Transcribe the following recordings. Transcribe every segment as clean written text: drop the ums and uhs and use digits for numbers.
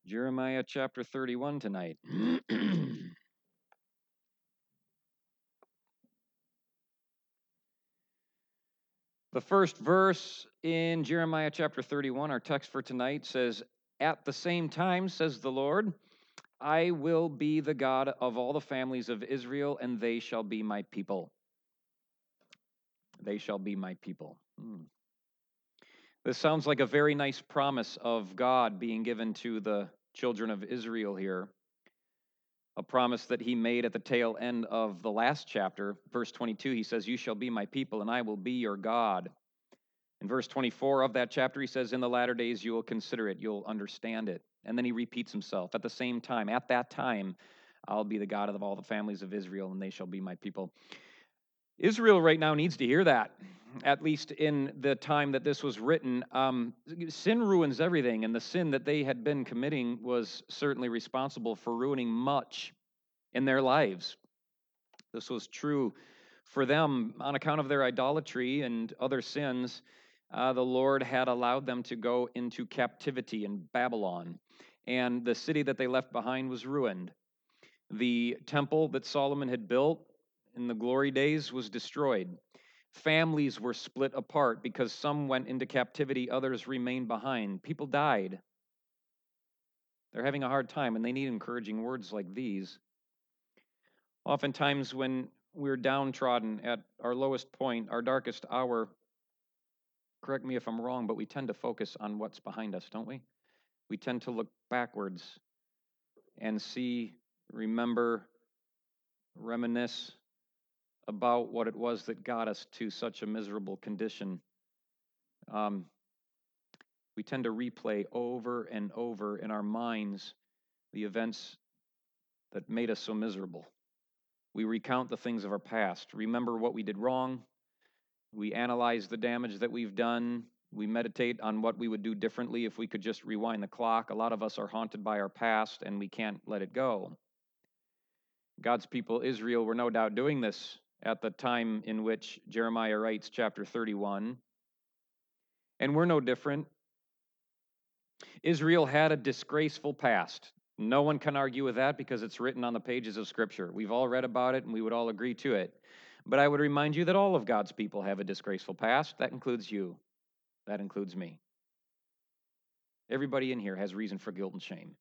Jeremiah chapter 31 tonight. The first verse in Jeremiah chapter 31, our text for tonight, says, "At the same time, says the Lord, I will be the God of all the families of Israel, and they shall be my people." They shall be my people. This sounds like a very nice promise of God being given to the children of Israel here. A promise that he made at the tail end of the last chapter. Verse 22, he says, "You shall be my people, and I will be your God." In verse 24 of that chapter, he says, "In the latter days you will consider it, you'll understand it." And then he repeats himself, "At the same time, at that time, I'll be the God of all the families of Israel, and they shall be my people." Israel right now needs to hear that, at least in the time that this was written. Sin ruins everything, and the sin that they had been committing was certainly responsible for ruining much in their lives. This was true for them on account of their idolatry and other sins. The Lord had allowed them to go into captivity in Babylon, and the city that they left behind was ruined. The temple that Solomon had built in the glory days was destroyed. Families were split apart because some went into captivity, others remained behind. People died. They're having a hard time, and they need encouraging words like these. Oftentimes, when we're downtrodden at our lowest point, our darkest hour, correct me if I'm wrong, but we tend to focus on what's behind us, don't we? We tend to look backwards and see, remember, reminisce about what it was that got us to such a miserable condition. We tend to replay over and over in our minds the events that made us so miserable. We recount the things of our past, remember what we did wrong. We analyze the damage that we've done. We meditate on what we would do differently if we could just rewind the clock. A lot of us are haunted by our past, and we can't let it go. God's people, Israel, were no doubt doing this at the time in which Jeremiah writes chapter 31. And we're no different. Israel had a disgraceful past. No one can argue with that because it's written on the pages of Scripture. We've all read about it, and we would all agree to it. But I would remind you that all of God's people have a disgraceful past. That includes you. That includes me. Everybody in here has reason for guilt and shame.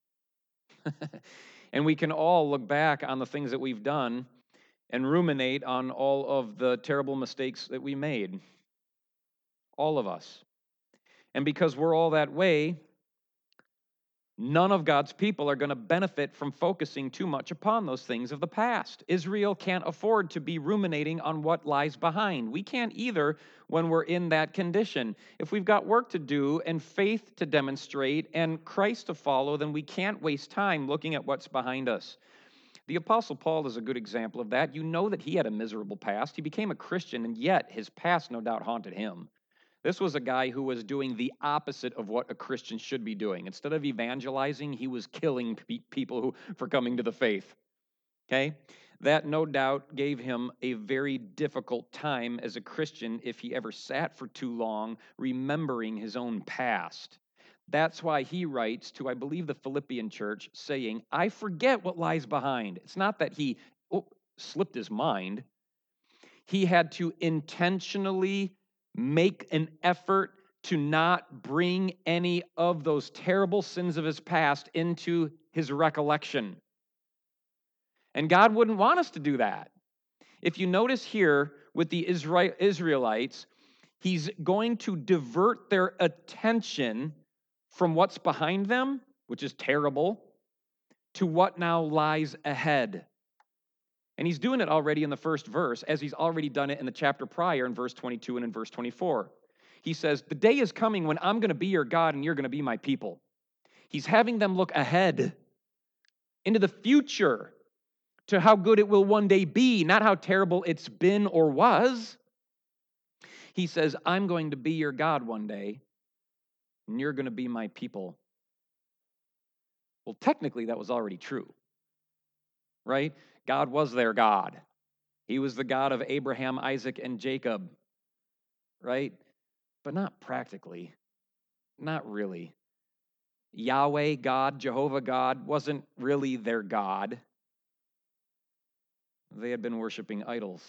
And we can all look back on the things that we've done and ruminate on all of the terrible mistakes that we made. All of us. And because we're all that way, none of God's people are going to benefit from focusing too much upon those things of the past. Israel can't afford to be ruminating on what lies behind. We can't either when we're in that condition. If we've got work to do and faith to demonstrate and Christ to follow, then we can't waste time looking at what's behind us. The Apostle Paul is a good example of that. You know that he had a miserable past. He became a Christian, and yet his past no doubt haunted him. This was a guy who was doing the opposite of what a Christian should be doing. Instead of evangelizing, he was killing people for coming to the faith. Okay? That no doubt gave him a very difficult time as a Christian if he ever sat for too long remembering his own past. That's why he writes to, I believe, the Philippian church, saying, "I forget what lies behind." It's not that he slipped his mind. He had to intentionally make an effort to not bring any of those terrible sins of his past into his recollection. And God wouldn't want us to do that. If you notice here with the Israelites, he's going to divert their attention from what's behind them, which is terrible, to what now lies ahead. And he's doing it already in the first verse, as he's already done it in the chapter prior in verse 22 and in verse 24. He says, "The day is coming when I'm going to be your God and you're going to be my people." He's having them look ahead into the future to how good it will one day be, not how terrible it's been or was. He says, "I'm going to be your God one day and you're going to be my people." Well, technically, that was already true, right? God was their God. He was the God of Abraham, Isaac, and Jacob, right? But not practically. Not really. Yahweh God, Jehovah God, wasn't really their God. They had been worshiping idols.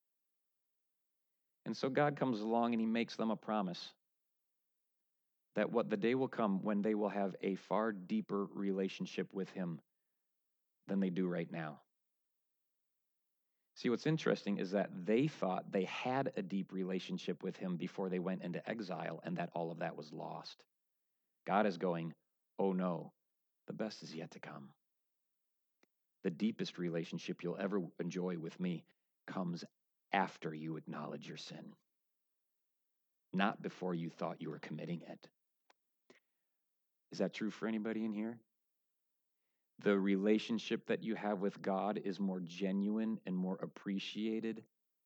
And so God comes along and he makes them a promise that the day will come when they will have a far deeper relationship with him than they do right now. See, what's interesting is that they thought they had a deep relationship with him before they went into exile and that all of that was lost. God is going, oh no, the best is yet to come. The deepest relationship you'll ever enjoy with me comes after you acknowledge your sin, not before you thought you were committing it. Is that true for anybody in here? The relationship that you have with God is more genuine and more appreciated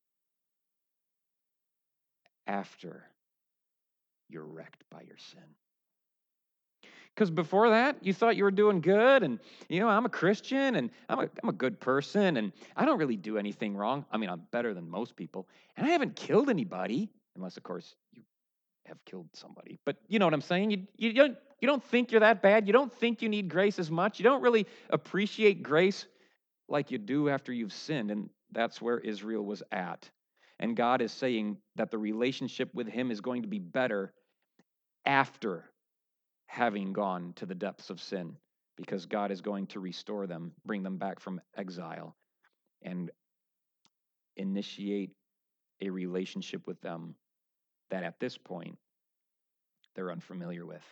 after you're wrecked by your sin. Because before that, you thought you were doing good, and I'm a Christian, and I'm a good person, and I don't really do anything wrong. I mean, I'm better than most people, and I haven't killed anybody, unless of course you have killed somebody. But you know what I'm saying? You don't think you're that bad. You don't think you need grace as much. You don't really appreciate grace like you do after you've sinned, and that's where Israel was at. And God is saying that the relationship with him is going to be better after having gone to the depths of sin, because God is going to restore them, bring them back from exile, and initiate a relationship with them that at this point they're unfamiliar with.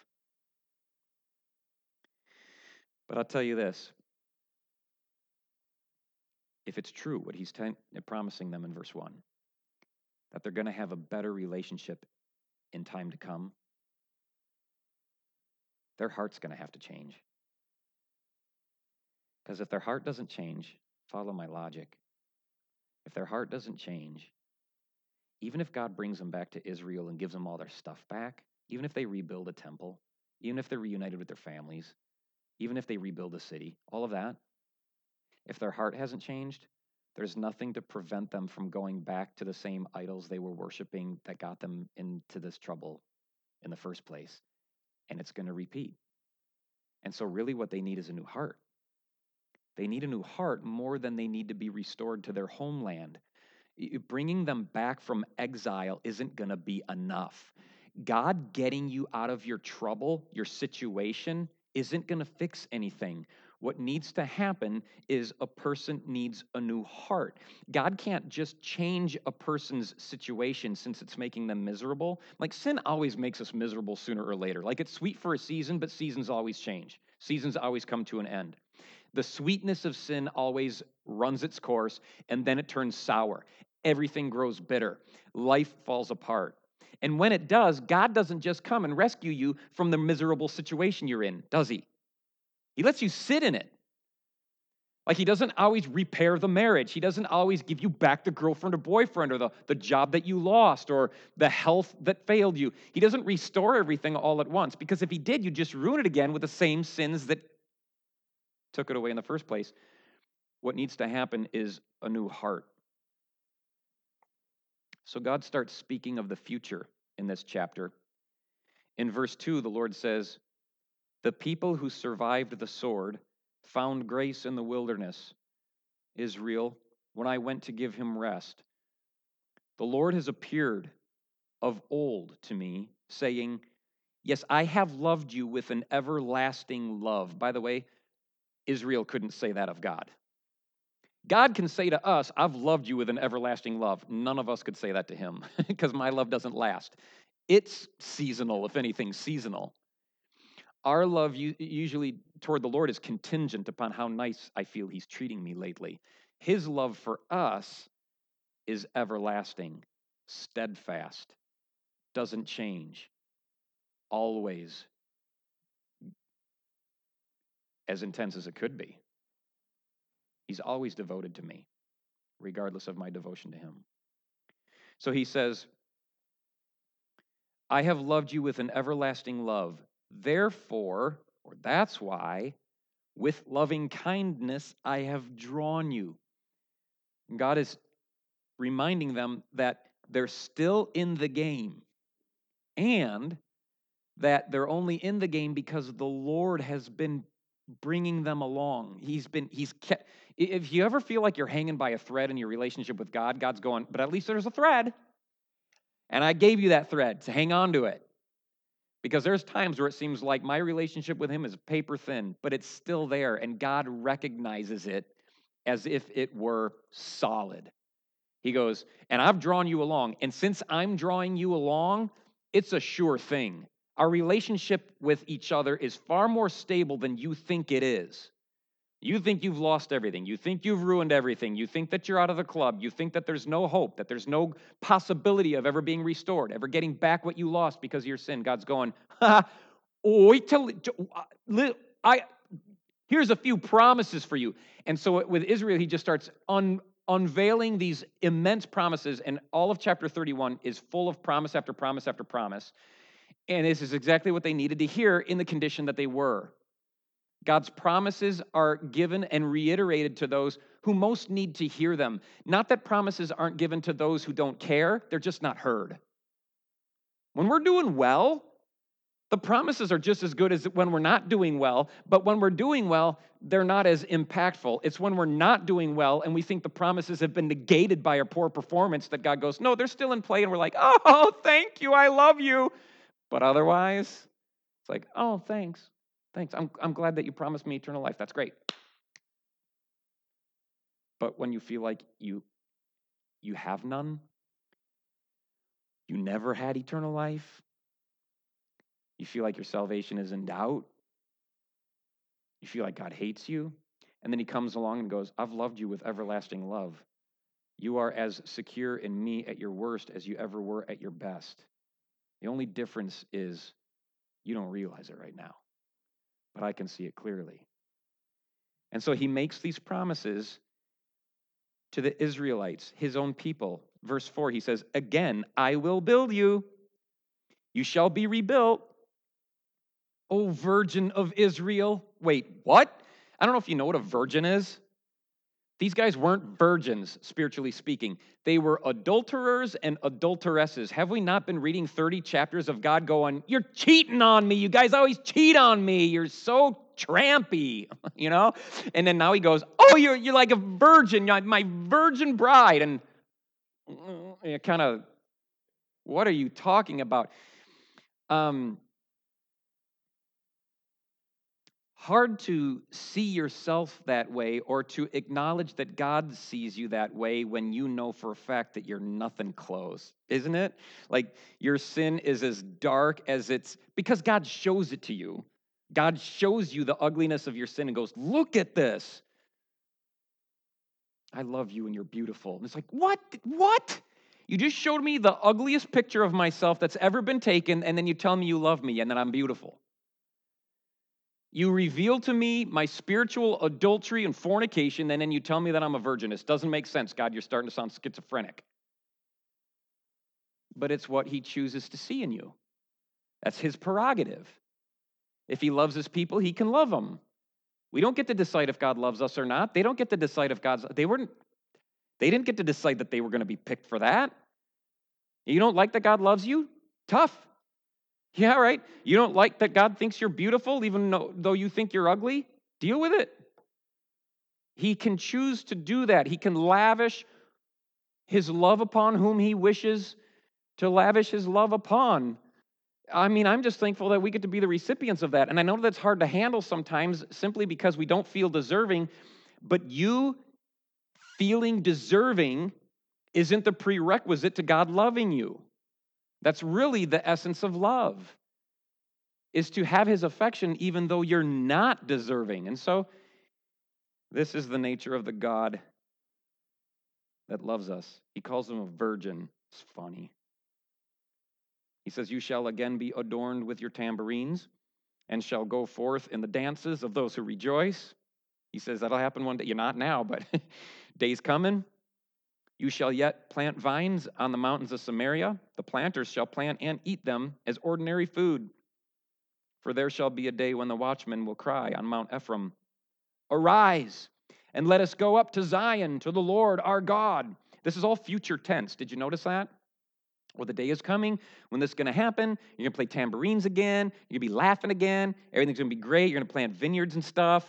But I'll tell you this. If it's true, what he's promising them in verse 1, that they're going to have a better relationship in time to come, their heart's going to have to change. Because if their heart doesn't change, follow my logic. If their heart doesn't change, even if God brings them back to Israel and gives them all their stuff back, even if they rebuild a temple, even if they're reunited with their families, even if they rebuild a city, all of that, if their heart hasn't changed, there's nothing to prevent them from going back to the same idols they were worshiping that got them into this trouble in the first place. And it's going to repeat. And so really what they need is a new heart. They need a new heart more than they need to be restored to their homeland. Bringing them back from exile isn't going to be enough. God getting you out of your trouble, your situation, isn't going to fix anything. What needs to happen is a person needs a new heart. God can't just change a person's situation since it's making them miserable. Like sin always makes us miserable sooner or later. Like it's sweet for a season, but seasons always change. Seasons always come to an end. The sweetness of sin always runs its course, and then it turns sour. Everything grows bitter. Life falls apart. And when it does, God doesn't just come and rescue you from the miserable situation you're in, does he? He lets you sit in it. Like he doesn't always repair the marriage. He doesn't always give you back the girlfriend or boyfriend or the job that you lost or the health that failed you. He doesn't restore everything all at once, because if he did, you'd just ruin it again with the same sins that took it away in the first place. What needs to happen is a new heart. So God starts speaking of the future in this chapter. In verse 2, the Lord says, "The people who survived the sword found grace in the wilderness, Israel, when I went to give him rest. The Lord has appeared of old to me, saying, yes, I have loved you with an everlasting love." By the way, Israel couldn't say that of God. God can say to us, I've loved you with an everlasting love. None of us could say that to him because my love doesn't last. It's seasonal, if anything, seasonal. Our love usually toward the Lord is contingent upon how nice I feel he's treating me lately. His love for us is everlasting, steadfast, doesn't change, always as intense as it could be. He's always devoted to me, regardless of my devotion to him. So he says, I have loved you with an everlasting love. Therefore, or that's why, with loving kindness I have drawn you. God is reminding them that they're still in the game and that they're only in the game because the Lord has been bringing them along. He's kept. If you ever feel like you're hanging by a thread in your relationship with God, God's going, but at least there's a thread. And I gave you that thread to hang on to it. Because there's times where it seems like my relationship with him is paper thin, but it's still there, and God recognizes it as if it were solid. He goes, and I've drawn you along, and since I'm drawing you along, it's a sure thing. Our relationship with each other is far more stable than you think it is. You think you've lost everything. You think you've ruined everything. You think that you're out of the club. You think that there's no hope, that there's no possibility of ever being restored, ever getting back what you lost because of your sin. God's going, wait till here's a few promises for you. And so with Israel, he just starts unveiling these immense promises, and all of chapter 31 is full of promise after promise after promise. And this is exactly what they needed to hear in the condition that they were. God's promises are given and reiterated to those who most need to hear them. Not that promises aren't given to those who don't care, they're just not heard. When we're doing well, the promises are just as good as when we're not doing well, but when we're doing well, they're not as impactful. It's when we're not doing well and we think the promises have been negated by our poor performance that God goes, no, they're still in play, and we're like, oh, thank you, I love you. But otherwise, it's like, oh, thanks. I'm glad that you promised me eternal life. That's great. But when you feel like you have none, you never had eternal life, you feel like your salvation is in doubt, you feel like God hates you, and then he comes along and goes, I've loved you with everlasting love. You are as secure in me at your worst as you ever were at your best. The only difference is you don't realize it right now, but I can see it clearly. And so he makes these promises to the Israelites, his own people. Verse 4, he says, again, I will build you. You shall be rebuilt. O virgin of Israel. Wait, what? I don't know if you know what a virgin is. These guys weren't virgins, spiritually speaking. They were adulterers and adulteresses. Have we not been reading 30 chapters of God going, you're cheating on me. You guys always cheat on me. You're so trampy, you know? And then now he goes, oh, you're like a virgin, my virgin bride. And kind of, what are you talking about? Hard to see yourself that way or to acknowledge that God sees you that way when you know for a fact that you're nothing close, isn't it? Like your sin is as dark as it's, because God shows it to you. God shows you the ugliness of your sin and goes, look at this. I love you and you're beautiful. And it's like, what? You just showed me the ugliest picture of myself that's ever been taken, and then you tell me you love me and that I'm beautiful. You reveal to me my spiritual adultery and fornication, and then you tell me that I'm a virgin. This doesn't make sense, God. You're starting to sound schizophrenic. But it's what he chooses to see in you. That's his prerogative. If he loves his people, he can love them. We don't get to decide if God loves us or not. They don't get to decide if they didn't get to decide that they were going to be picked for that. You don't like that God loves you? Tough. Yeah, right. You don't like that God thinks you're beautiful, even though you think you're ugly? Deal with it. He can choose to do that. He can lavish his love upon whom he wishes to lavish his love upon. I mean, I'm just thankful that we get to be the recipients of that. And I know that's hard to handle sometimes simply because we don't feel deserving. But you feeling deserving isn't the prerequisite to God loving you. That's really the essence of love, is to have his affection even though you're not deserving. And so this is the nature of the God that loves us. He calls him a virgin. It's funny. He says, you shall again be adorned with your tambourines and shall go forth in the dances of those who rejoice. He says that'll happen one day. You're not now, but day's coming. You shall yet plant vines on the mountains of Samaria. The planters shall plant and eat them as ordinary food. For there shall be a day when the watchmen will cry on Mount Ephraim, arise, and let us go up to Zion, to the Lord our God. This is all future tense. Did you notice that? Well, the day is coming when this is going to happen. You're going to play tambourines again. You're going to be laughing again. Everything's going to be great. You're going to plant vineyards and stuff.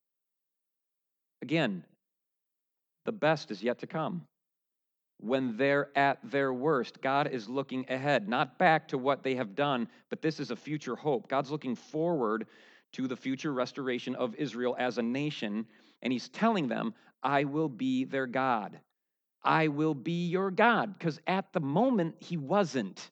Again, the best is yet to come. When they're at their worst, God is looking ahead, not back to what they have done, but this is a future hope. God's looking forward to the future restoration of Israel as a nation, and he's telling them, I will be their God. I will be your God, because at the moment, he wasn't.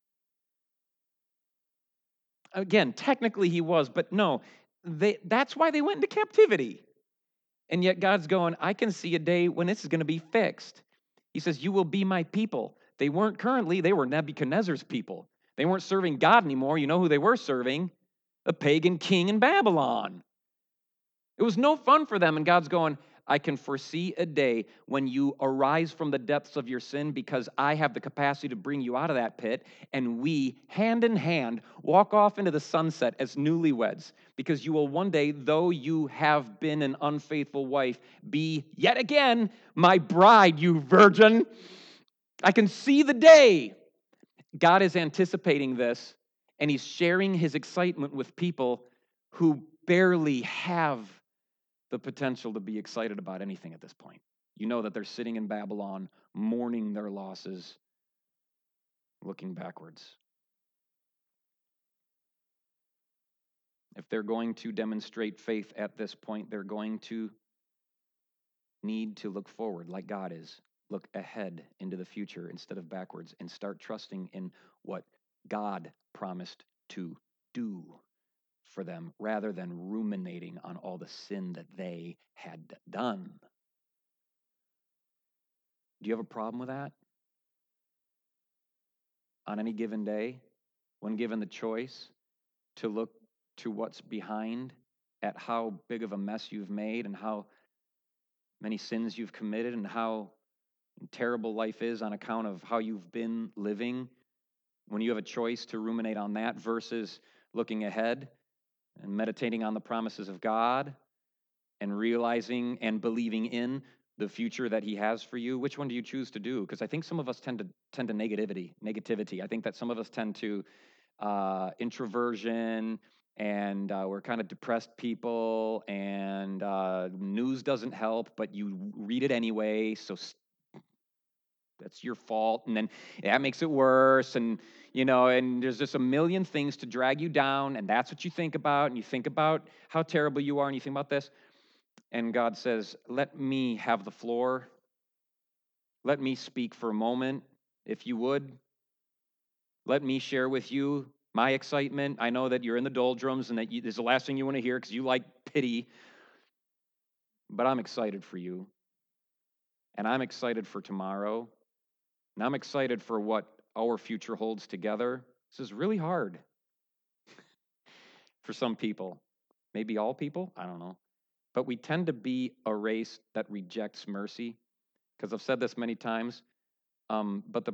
Again, technically he was, but no, that's why they went into captivity. And yet God's going, I can see a day when this is going to be fixed. He says, you will be my people. They weren't currently, they were Nebuchadnezzar's people. They weren't serving God anymore. You know who they were serving? A pagan king in Babylon. It was no fun for them. And God's going, I can foresee a day when you arise from the depths of your sin because I have the capacity to bring you out of that pit. And we, hand in hand, walk off into the sunset as newlyweds because you will one day, though you have been an unfaithful wife, be yet again my bride, you virgin. I can see the day. God is anticipating this, and he's sharing his excitement with people who barely have the potential to be excited about anything at this point. You know that they're sitting in Babylon, mourning their losses, looking backwards. If they're going to demonstrate faith at this point, they're going to need to look forward like God is. Look ahead into the future instead of backwards and start trusting in what God promised to do for them rather than ruminating on all the sin that they had done. Do you have a problem with that? On any given day, when given the choice to look to what's behind, at how big of a mess you've made and how many sins you've committed and how terrible life is on account of how you've been living, when you have a choice to ruminate on that versus looking ahead and meditating on the promises of God and realizing and believing in the future that he has for you, which one do you choose to do? Because I think some of us tend to negativity. I think that some of us tend to introversion, and we're kind of depressed people, and news doesn't help, but you read it anyway, so that's your fault, and then that makes it worse, and and there's just a million things to drag you down, and that's what you think about, and you think about how terrible you are, and you think about this. And God says, let me have the floor. Let me speak for a moment, if you would. Let me share with you my excitement. I know that you're in the doldrums and that this is the last thing you want to hear because you like pity. But I'm excited for you. And I'm excited for tomorrow. And I'm excited for what our future holds together. This is really hard for some people. Maybe all people. I don't know. But we tend to be a race that rejects mercy. Because I've said this many times. But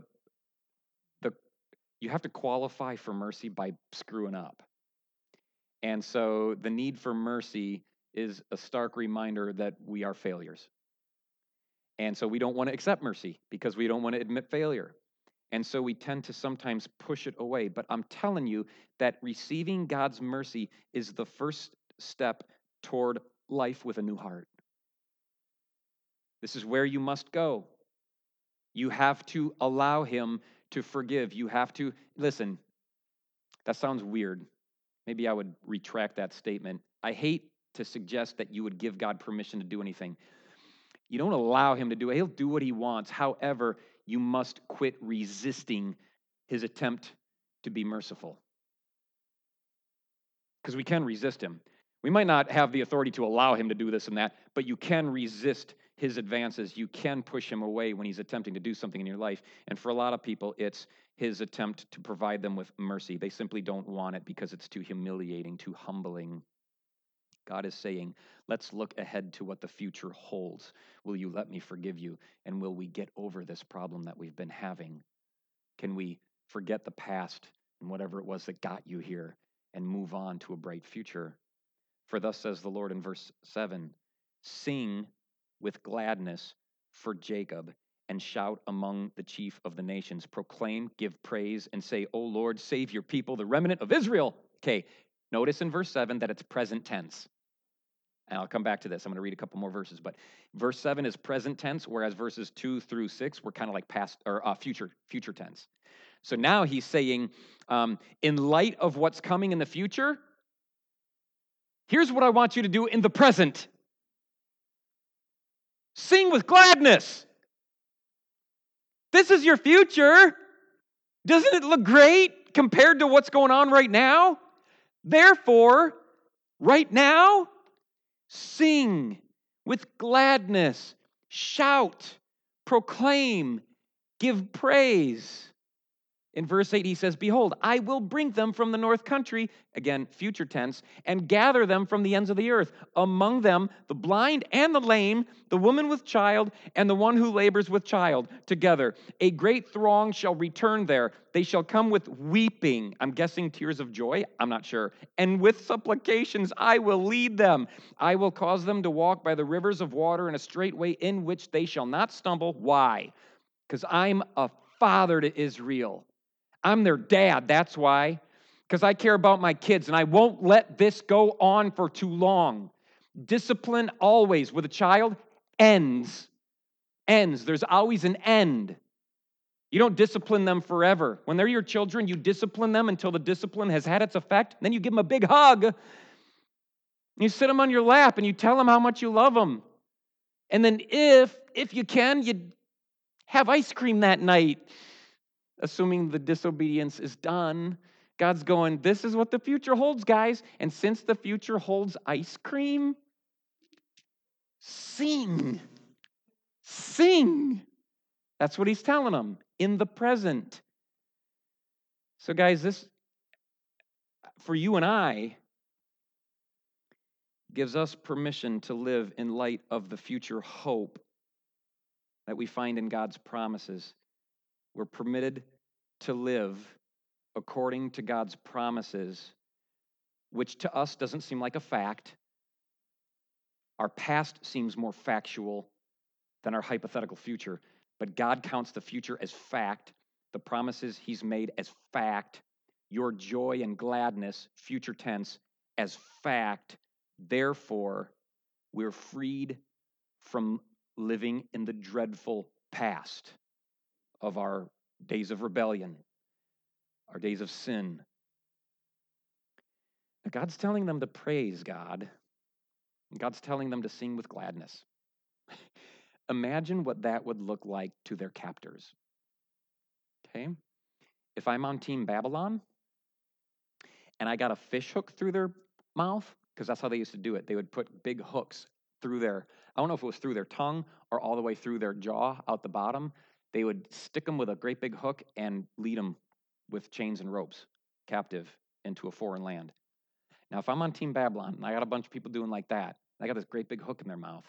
you have to qualify for mercy by screwing up. And so the need for mercy is a stark reminder that we are failures. And so we don't want to accept mercy because we don't want to admit failure. And so we tend to sometimes push it away. But I'm telling you that receiving God's mercy is the first step toward life with a new heart. This is where you must go. You have to allow him to forgive. You have to, listen, that sounds weird. Maybe I would retract that statement. I hate to suggest that you would give God permission to do anything. You don't allow him to do it. He'll do what he wants. However, you must quit resisting his attempt to be merciful. Because we can resist him. We might not have the authority to allow him to do this and that, but you can resist his advances. You can push him away when he's attempting to do something in your life. And for a lot of people, it's his attempt to provide them with mercy. They simply don't want it because it's too humiliating, too humbling. God is saying, let's look ahead to what the future holds. Will you let me forgive you? And will we get over this problem that we've been having? Can we forget the past and whatever it was that got you here and move on to a bright future? For thus says the Lord in verse 7, sing with gladness for Jacob and shout among the chief of the nations. Proclaim, give praise, and say, O Lord, save your people, the remnant of Israel. Okay, notice in verse 7 that it's present tense. And I'll come back to this. I'm going to read a couple more verses. But verse 7 is present tense, whereas verses 2 through 6 were kind of like past or future tense. So now he's saying, in light of what's coming in the future, here's what I want you to do in the present. Sing with gladness. This is your future. Doesn't it look great compared to what's going on right now? Therefore, right now, sing with gladness, shout, proclaim, give praise. In verse 8, he says, Behold, I will bring them from the north country, again, future tense, and gather them from the ends of the earth. Among them, the blind and the lame, the woman with child, and the one who labors with child, together. A great throng shall return there. They shall come with weeping, I'm guessing tears of joy, I'm not sure, and with supplications I will lead them. I will cause them to walk by the rivers of water in a straight way in which they shall not stumble. Why? Because I'm a father to Israel. I'm their dad, that's why. Because I care about my kids, and I won't let this go on for too long. Discipline always with a child ends. There's always an end. You don't discipline them forever. When they're your children, you discipline them until the discipline has had its effect. Then you give them a big hug. You sit them on your lap, and you tell them how much you love them. And then if you can, you have ice cream that night. Assuming the disobedience is done, God's going, this is what the future holds, guys. And since the future holds ice cream, sing. Sing. That's what he's telling them in the present. So, guys, this, for you and I, gives us permission to live in light of the future hope that we find in God's promises. We're permitted to live according to God's promises, which to us doesn't seem like a fact. Our past seems more factual than our hypothetical future, but God counts the future as fact, the promises he's made as fact, your joy and gladness, future tense, as fact. Therefore, we're freed from living in the dreadful past of our days of rebellion, our days of sin. Now, God's telling them to praise God. God's telling them to sing with gladness. Imagine what that would look like to their captors. Okay? If I'm on Team Babylon and I got a fish hook through their mouth, because that's how they used to do it. They would put big hooks through I don't know if it was through their tongue or all the way through their jaw out the bottom. They would stick them with a great big hook and lead them with chains and ropes captive into a foreign land. Now, if I'm on Team Babylon and I got a bunch of people doing like that, I got this great big hook in their mouth.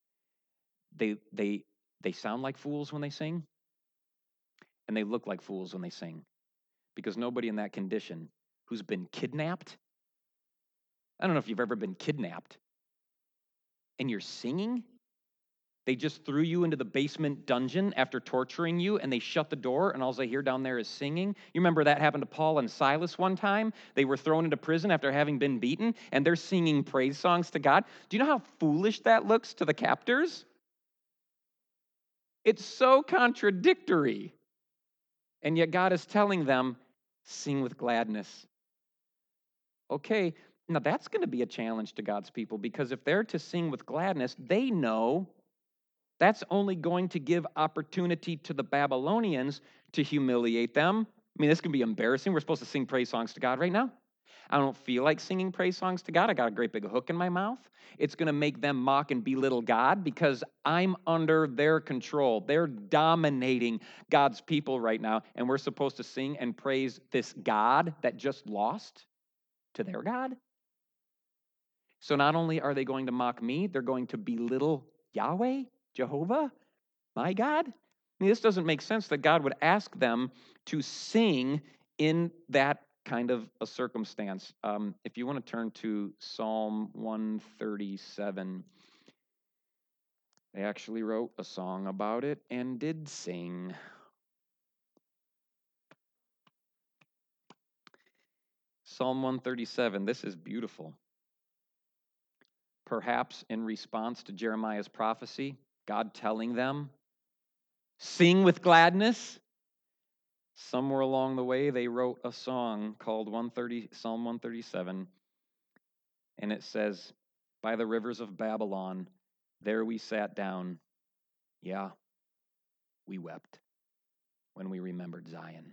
They sound like fools when they sing, and they look like fools when they sing, because nobody in that condition who's been kidnapped, I don't know if you've ever been kidnapped, and you're singing. They just threw you into the basement dungeon after torturing you, and they shut the door, and all they hear down there is singing. You remember that happened to Paul and Silas one time? They were thrown into prison after having been beaten, and they're singing praise songs to God. Do you know how foolish that looks to the captors? It's so contradictory. And yet God is telling them, sing with gladness. Okay, now that's going to be a challenge to God's people, because if they're to sing with gladness, they know that's only going to give opportunity to the Babylonians to humiliate them. I mean, this can be embarrassing. We're supposed to sing praise songs to God right now. I don't feel like singing praise songs to God. I got a great big hook in my mouth. It's going to make them mock and belittle God because I'm under their control. They're dominating God's people right now, and we're supposed to sing and praise this God that just lost to their God. So not only are they going to mock me, they're going to belittle Yahweh, Jehovah, my God. I mean, this doesn't make sense that God would ask them to sing in that kind of a circumstance. If you want to turn to Psalm 137, They actually wrote a song about it and did sing. Psalm 137, this is beautiful. Perhaps in response to Jeremiah's prophecy, God telling them, sing with gladness. Somewhere along the way, they wrote a song called Psalm 137, and it says, by the rivers of Babylon, there we sat down. Yeah, we wept when we remembered Zion.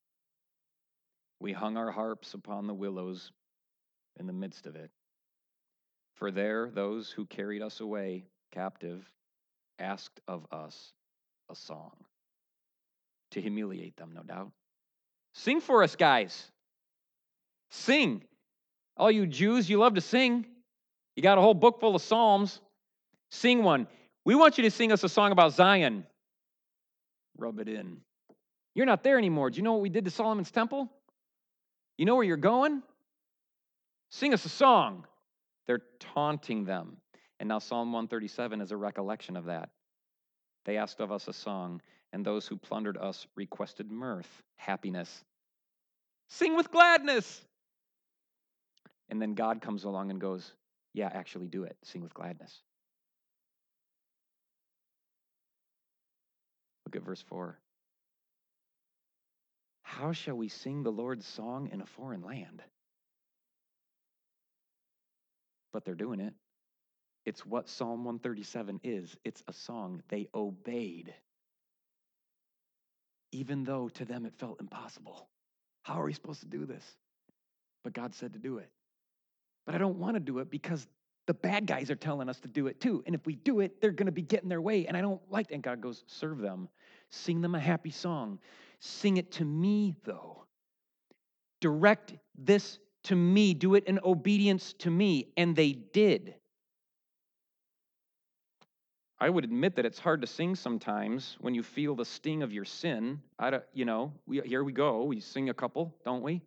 We hung our harps upon the willows in the midst of it. For there, those who carried us away captive asked of us a song to humiliate them, no doubt. Sing for us, guys. Sing. All you Jews, you love to sing. You got a whole book full of Psalms. Sing one. We want you to sing us a song about Zion. Rub it in. You're not there anymore. Do you know what we did to Solomon's temple? You know where you're going? Sing us a song. They're taunting them. And now Psalm 137 is a recollection of that. They asked of us a song, and those who plundered us requested mirth, happiness. Sing with gladness. And then God comes along and goes, yeah, actually do it. Sing with gladness. Look at verse 4. How shall we sing the Lord's song in a foreign land? But they're doing it. It's what Psalm 137 is. It's a song. They obeyed, even though to them it felt impossible. How are we supposed to do this? But God said to do it. But I don't want to do it because the bad guys are telling us to do it too. And if we do it, they're going to be getting their way. And I don't like that. And God goes, serve them. Sing them a happy song. Sing it to me, though. Direct this to me. Do it in obedience to me. And they did. I would admit that it's hard to sing sometimes when you feel the sting of your sin. Here we go. We sing a couple, don't we?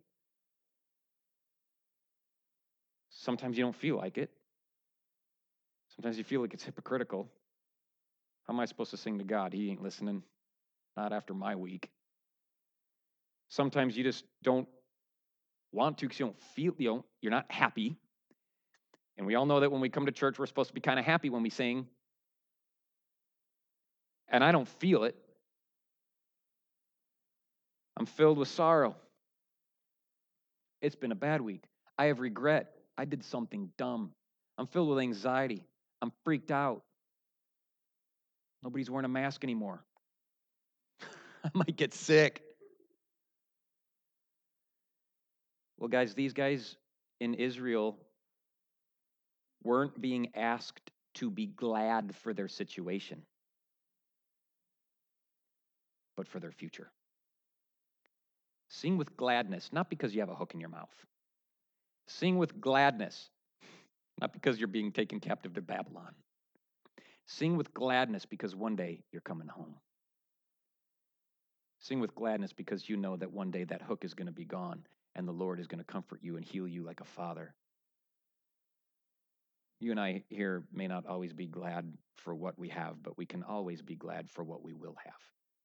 Sometimes you don't feel like it. Sometimes you feel like it's hypocritical. How am I supposed to sing to God? He ain't listening. Not after my week. Sometimes you just don't want to because you don't feel, you're not happy. And we all know that when we come to church, we're supposed to be kind of happy when we sing. And I don't feel it. I'm filled with sorrow. It's been a bad week. I have regret. I did something dumb. I'm filled with anxiety. I'm freaked out. Nobody's wearing a mask anymore. I might get sick. Well, guys, these guys in Israel weren't being asked to be glad for their situation, but for their future. Sing with gladness, not because you have a hook in your mouth. Sing with gladness, not because you're being taken captive to Babylon. Sing with gladness because one day you're coming home. Sing with gladness because you know that one day that hook is going to be gone and the Lord is going to comfort you and heal you like a father. You and I here may not always be glad for what we have, but we can always be glad for what we will have.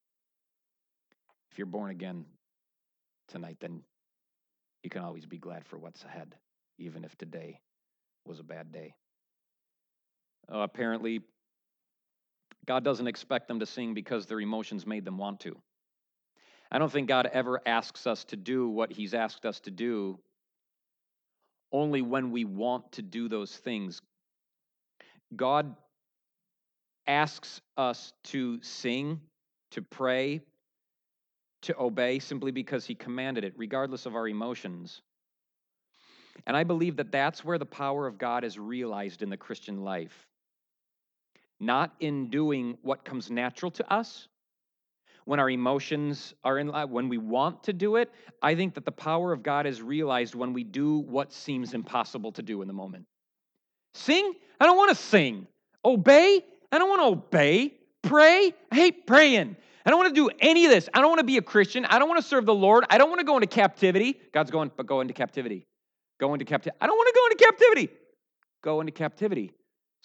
If you're born again tonight, then you can always be glad for what's ahead, even if today was a bad day. Apparently, God doesn't expect them to sing because their emotions made them want to. I don't think God ever asks us to do what he's asked us to do only when we want to do those things. God asks us to sing, to pray, to obey simply because he commanded it, regardless of our emotions. And I believe that that's where the power of God is realized in the Christian life. Not in doing what comes natural to us, when our emotions are in line, when we want to do it. I think that the power of God is realized when we do what seems impossible to do in the moment. Sing? I don't want to sing. Obey? I don't want to obey. Pray? I hate praying. I don't want to do any of this. I don't want to be a Christian. I don't want to serve the Lord. I don't want to go into captivity. God's going, but go into captivity. Go into captivity. I don't want to go into captivity. Go into captivity.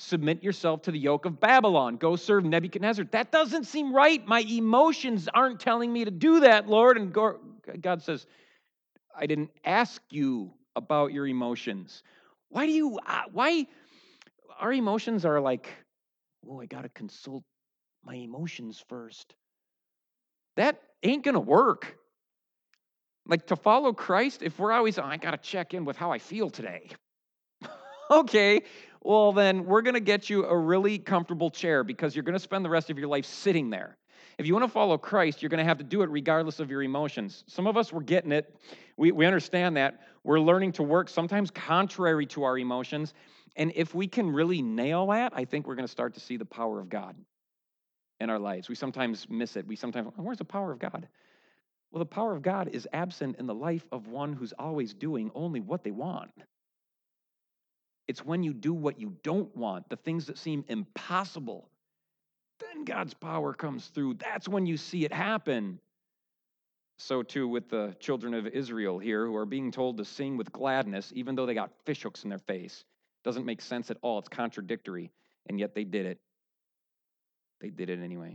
Submit yourself to the yoke of Babylon. Go serve Nebuchadnezzar. That doesn't seem right. My emotions aren't telling me to do that, Lord. And God says, I didn't ask you about your emotions. Why our emotions are like, oh, I got to consult my emotions first. That ain't going to work. Like to follow Christ, if we're always, I got to check in with how I feel today. Okay, well, then we're going to get you a really comfortable chair because you're going to spend the rest of your life sitting there. If you want to follow Christ, you're going to have to do it regardless of your emotions. Some of us, we're getting it. We understand that. We're learning to work sometimes contrary to our emotions. And if we can really nail that, I think we're going to start to see the power of God in our lives. We sometimes miss it. We sometimes, where's the power of God? Well, the power of God is absent in the life of one who's always doing only what they want. It's when you do what you don't want, the things that seem impossible, then God's power comes through. That's when you see it happen. So too with the children of Israel here who are being told to sing with gladness, even though they got fishhooks in their face. Doesn't make sense at all. It's contradictory. And yet they did it. They did it anyway.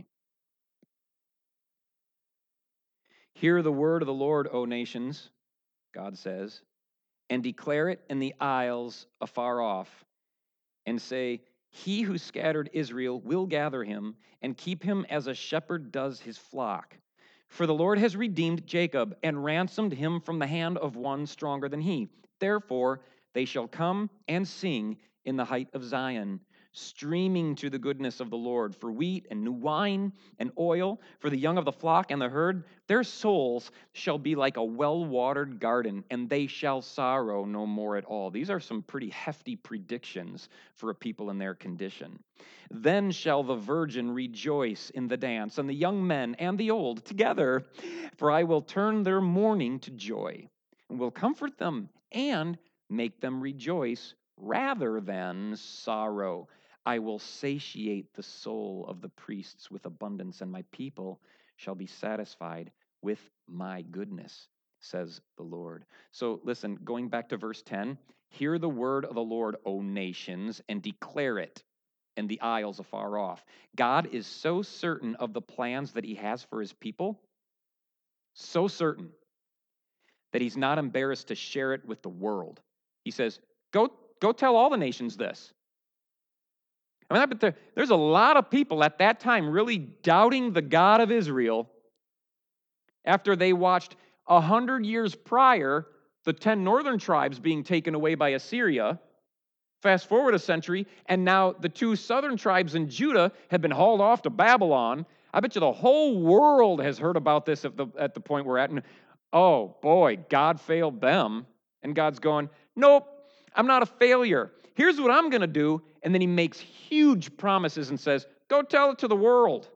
Hear the word of the Lord, O nations, God says, and declare it in the isles afar off, and say, he who scattered Israel will gather him and keep him as a shepherd does his flock. For the Lord has redeemed Jacob and ransomed him from the hand of one stronger than he. Therefore, they shall come and sing in the height of Zion, streaming to the goodness of the Lord for wheat and new wine and oil, for the young of the flock and the herd. Their souls shall be like a well-watered garden, and they shall sorrow no more at all. These are some pretty hefty predictions for a people in their condition. Then shall the virgin rejoice in the dance, and the young men and the old together, for I will turn their mourning to joy, and will comfort them and make them rejoice rather than sorrow. I will satiate the soul of the priests with abundance, and my people shall be satisfied with my goodness, says the Lord. So listen, going back to verse 10, hear the word of the Lord, O nations, and declare it in the isles afar off. God is so certain of the plans that he has for his people, so certain that he's not embarrassed to share it with the world. He says, go tell all the nations this. I mean, but there's a lot of people at that time really doubting the God of Israel after they watched 100 years prior the 10 northern tribes being taken away by Assyria. Fast forward a century, and now the 2 southern tribes in Judah have been hauled off to Babylon. I bet you the whole world has heard about this at the point we're at. And oh boy, God failed them. And God's going, nope, I'm not a failure. Here's what I'm going to do. And then he makes huge promises and says, go tell it to the world.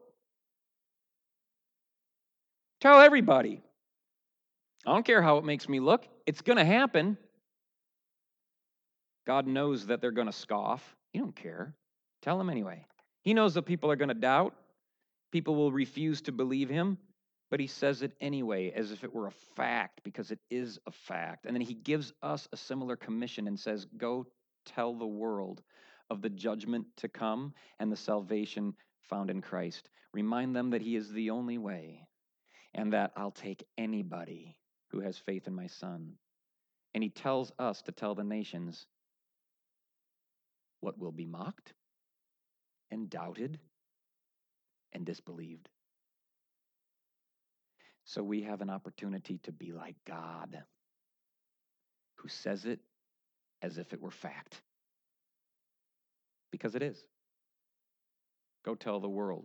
Tell everybody. I don't care how it makes me look. It's going to happen. God knows that they're going to scoff. He don't care. Tell them anyway. He knows that people are going to doubt. People will refuse to believe him. But he says it anyway as if it were a fact, because it is a fact. And then he gives us a similar commission and says, go tell the world of the judgment to come and the salvation found in Christ. Remind them that he is the only way and that I'll take anybody who has faith in my Son. And he tells us to tell the nations what will be mocked and doubted and disbelieved. So we have an opportunity to be like God, who says it as if it were fact. Because it is. Go tell the world.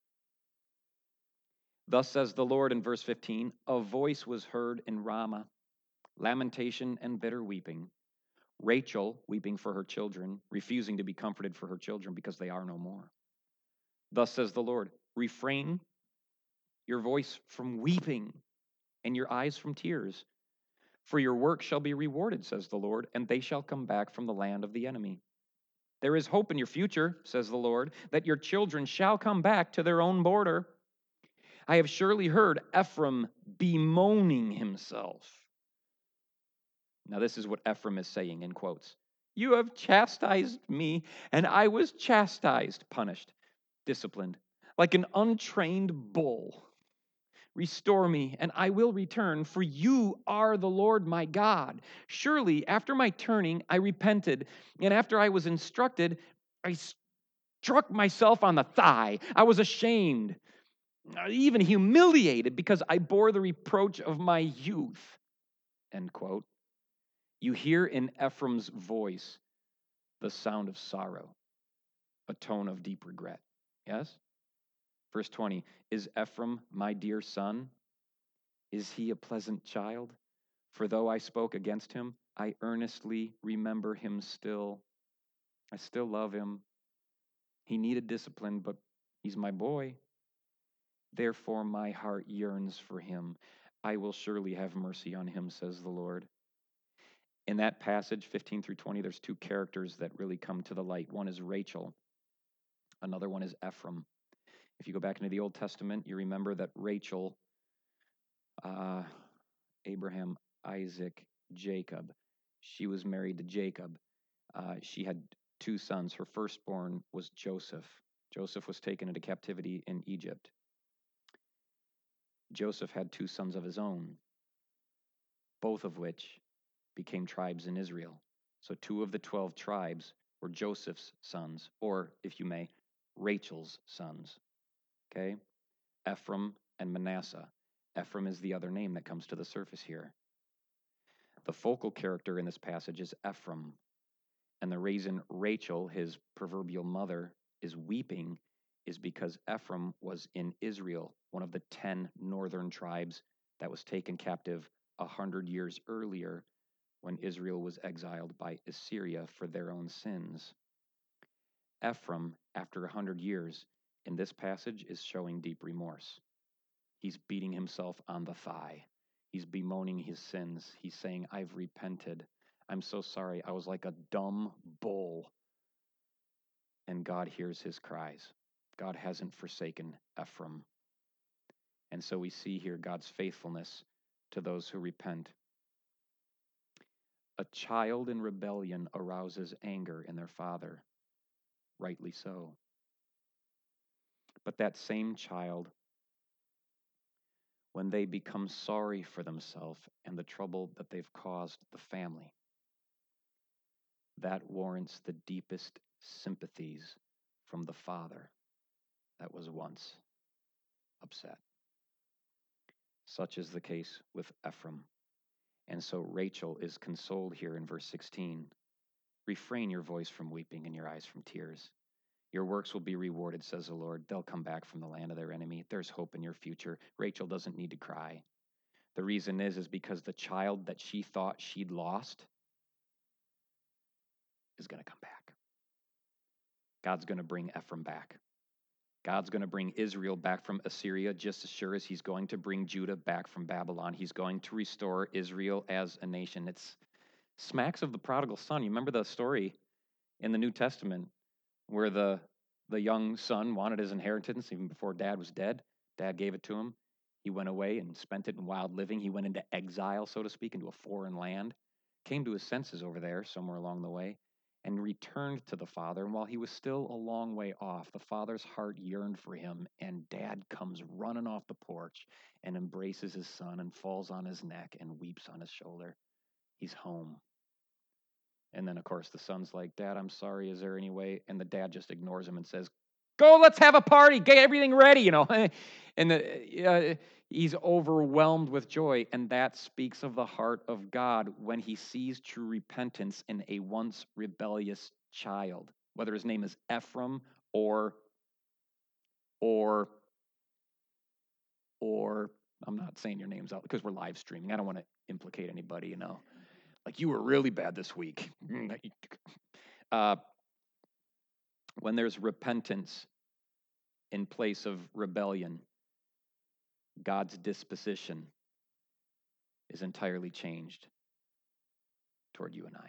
Thus says the Lord in verse 15, a voice was heard in Ramah, lamentation and bitter weeping. Rachel weeping for her children, refusing to be comforted for her children because they are no more. Thus says the Lord, refrain your voice from weeping and your eyes from tears. For your work shall be rewarded, says the Lord, and they shall come back from the land of the enemy. There is hope in your future, says the Lord, that your children shall come back to their own border. I have surely heard Ephraim bemoaning himself. Now, this is what Ephraim is saying in quotes. You have chastised me, and I was chastised, punished, disciplined, like an untrained bull. Restore me, and I will return, for you are the Lord my God. Surely, after my turning, I repented, and after I was instructed, I struck myself on the thigh. I was ashamed, even humiliated, because I bore the reproach of my youth. End quote. You hear in Ephraim's voice the sound of sorrow, a tone of deep regret. Yes? Verse 20, is Ephraim my dear son? Is he a pleasant child? For though I spoke against him, I earnestly remember him still. I still love him. He needed discipline, but he's my boy. Therefore my heart yearns for him. I will surely have mercy on him, says the Lord. In that passage, 15 through 20, there's two characters that really come to the light. One is Rachel. Another one is Ephraim. If you go back into the Old Testament, you remember that Rachel, Abraham, Isaac, Jacob, she was married to Jacob. She had two sons. Her firstborn was Joseph. Joseph was taken into captivity in Egypt. Joseph had two sons of his own, both of which became tribes in Israel. So 2 of the 12 tribes were Joseph's sons, or, if you may, Rachel's sons. Okay? Ephraim and Manasseh. Ephraim is the other name that comes to the surface here. The focal character in this passage is Ephraim. And the reason Rachel, his proverbial mother, is weeping is because Ephraim was in Israel, one of the 10 northern tribes that was taken captive 100 years earlier when Israel was exiled by Assyria for their own sins. Ephraim, after 100 years, in this passage is showing deep remorse. He's beating himself on the thigh. He's bemoaning his sins. He's saying, I've repented. I'm so sorry. I was like a dumb bull. And God hears his cries. God hasn't forsaken Ephraim. And so we see here God's faithfulness to those who repent. A child in rebellion arouses anger in their father, rightly so. But that same child, when they become sorry for themselves and the trouble that they've caused the family, that warrants the deepest sympathies from the father that was once upset. Such is the case with Ephraim. And so Rachel is consoled here in verse 16. Refrain your voice from weeping and your eyes from tears. Your works will be rewarded, says the Lord. They'll come back from the land of their enemy. There's hope in your future. Rachel doesn't need to cry. The reason is because the child that she thought she'd lost is going to come back. God's going to bring Ephraim back. God's going to bring Israel back from Assyria just as sure as he's going to bring Judah back from Babylon. He's going to restore Israel as a nation. It's smacks of the prodigal son. You remember the story in the New Testament where the young son wanted his inheritance even before dad was dead. Dad gave it to him. He went away and spent it in wild living. He went into exile, so to speak, into a foreign land, came to his senses over there somewhere along the way, and returned to the father. And while he was still a long way off, the father's heart yearned for him, and dad comes running off the porch and embraces his son and falls on his neck and weeps on his shoulder. He's home. And then, of course, the son's like, Dad, I'm sorry. Is there any way? And the dad just ignores him and says, go, let's have a party. Get everything ready, you know. And he's overwhelmed with joy. And that speaks of the heart of God when he sees true repentance in a once rebellious child, whether his name is Ephraim or I'm not saying your names out because we're live streaming. I don't want to implicate anybody, you know. Like, you were really bad this week. When there's repentance in place of rebellion, God's disposition is entirely changed toward you and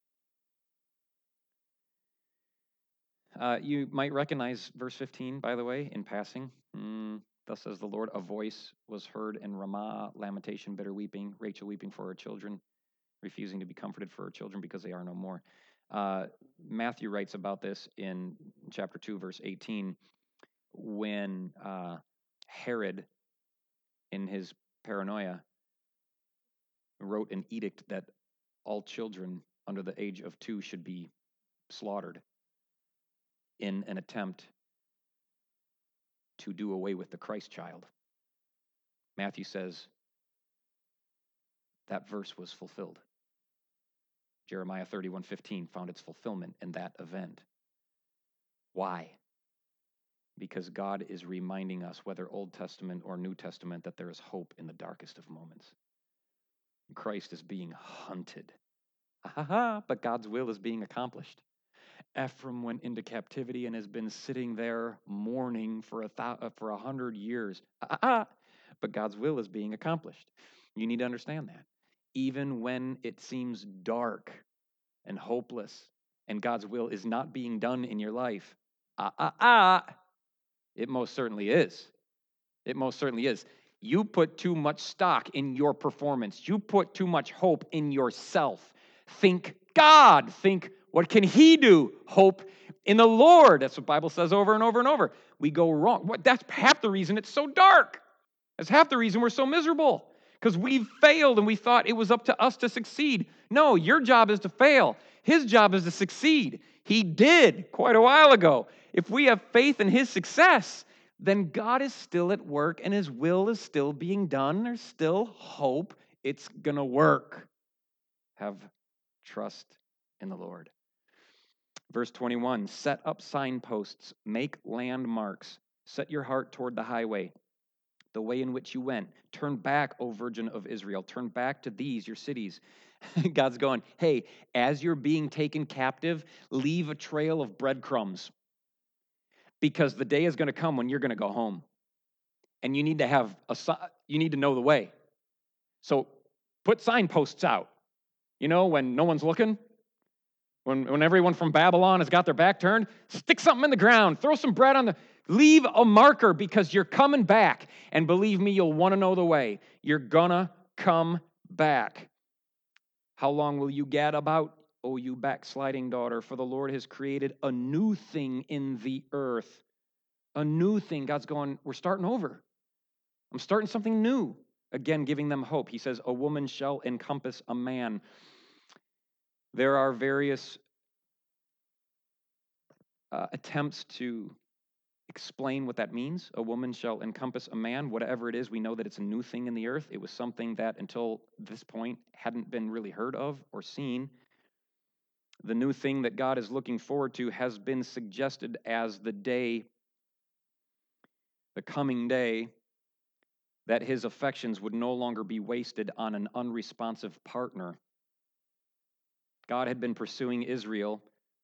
I. You might recognize verse 15, by the way, in passing. Thus says the Lord, a voice was heard in Ramah, lamentation, bitter weeping, Rachel weeping for her children, refusing to be comforted for her children because they are no more. Matthew writes about this in chapter 2, verse 18, when Herod, in his paranoia, wrote an edict that all children under the age of 2 should be slaughtered in an attempt to do away with the Christ child. Matthew says that verse was fulfilled. Jeremiah 31:15 found its fulfillment in that event. Why? Because God is reminding us, whether Old Testament or New Testament, that there is hope in the darkest of moments. Christ is being hunted. But God's will is being accomplished. Ephraim went into captivity and has been sitting there mourning for 100 years. But God's will is being accomplished. You need to understand that. Even when it seems dark and hopeless and God's will is not being done in your life, it most certainly is. It most certainly is. You put too much stock in your performance. You put too much hope in yourself. Think God. Think, what can He do? Hope in the Lord. That's what the Bible says over and over and over. We go wrong. That's half the reason it's so dark. That's half the reason we're so miserable. Because we've failed and we thought it was up to us to succeed. No, your job is to fail. His job is to succeed. He did quite a while ago. If we have faith in His success, then God is still at work and His will is still being done. There's still hope it's going to work. Have trust in the Lord. Verse 21, set up signposts, make landmarks, set your heart toward the highway, the way in which you went. Turn back, O Virgin of Israel. Turn back to these, your cities. God's going, hey, as you're being taken captive, leave a trail of breadcrumbs. Because the day is going to come when you're going to go home. And you need to know the way. So put signposts out. You know, when no one's looking, when everyone from Babylon has got their back turned, stick something in the ground, throw some bread on leave a marker because you're coming back. And believe me, you'll want to know the way. You're gonna come back. How long will you gad about, O you backsliding daughter? For the Lord has created a new thing in the earth. A new thing. God's going, we're starting over. I'm starting something new. Again, giving them hope. He says, a woman shall encompass a man. There are various attempts to explain what that means. A woman shall encompass a man. Whatever it is, we know that it's a new thing in the earth. It was something that until this point hadn't been really heard of or seen. The new thing that God is looking forward to has been suggested as the coming day, that His affections would no longer be wasted on an unresponsive partner. God had been pursuing Israel,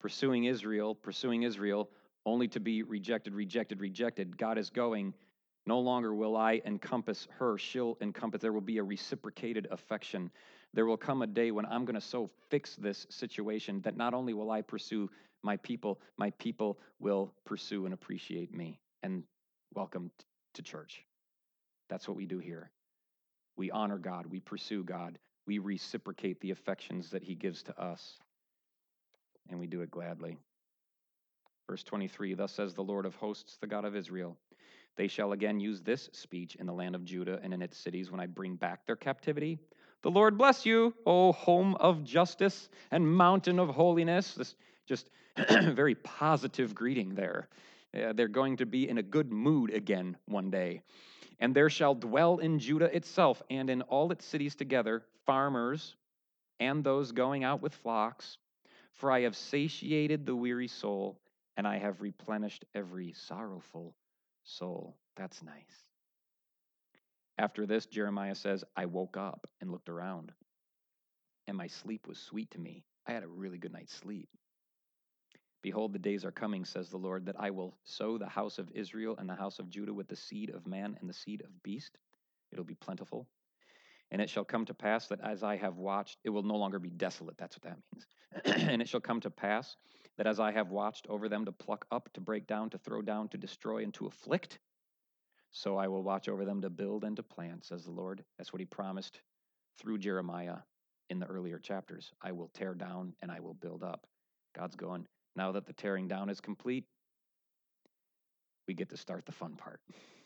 only to be rejected. God is going, no longer will I encompass her, she'll encompass. There will be a reciprocated affection. There will come a day when I'm going to so fix this situation that not only will I pursue my people will pursue and appreciate me. And welcome to church. That's what we do here. We honor God. We pursue God. We reciprocate the affections that He gives to us. And we do it gladly. Verse 23, thus says the Lord of hosts, the God of Israel, they shall again use this speech in the land of Judah and in its cities when I bring back their captivity. The Lord bless you, O home of justice and mountain of holiness. This just very positive greeting there. They're going to be in a good mood again one day. And there shall dwell in Judah itself and in all its cities together farmers and those going out with flocks. For I have satiated the weary soul, and I have replenished every sorrowful soul. That's nice. After this, Jeremiah says, I woke up and looked around, and my sleep was sweet to me. I had a really good night's sleep. Behold, the days are coming, says the Lord, that I will sow the house of Israel and the house of Judah with the seed of man and the seed of beast. It'll be plentiful. And it shall come to pass that as I have watched, it will no longer be desolate. That's what that means. And it shall come to pass that as I have watched over them to pluck up, to break down, to throw down, to destroy, and to afflict, so I will watch over them to build and to plant, says the Lord. That's what He promised through Jeremiah in the earlier chapters. I will tear down and I will build up. God's going, now that the tearing down is complete, we get to start the fun part.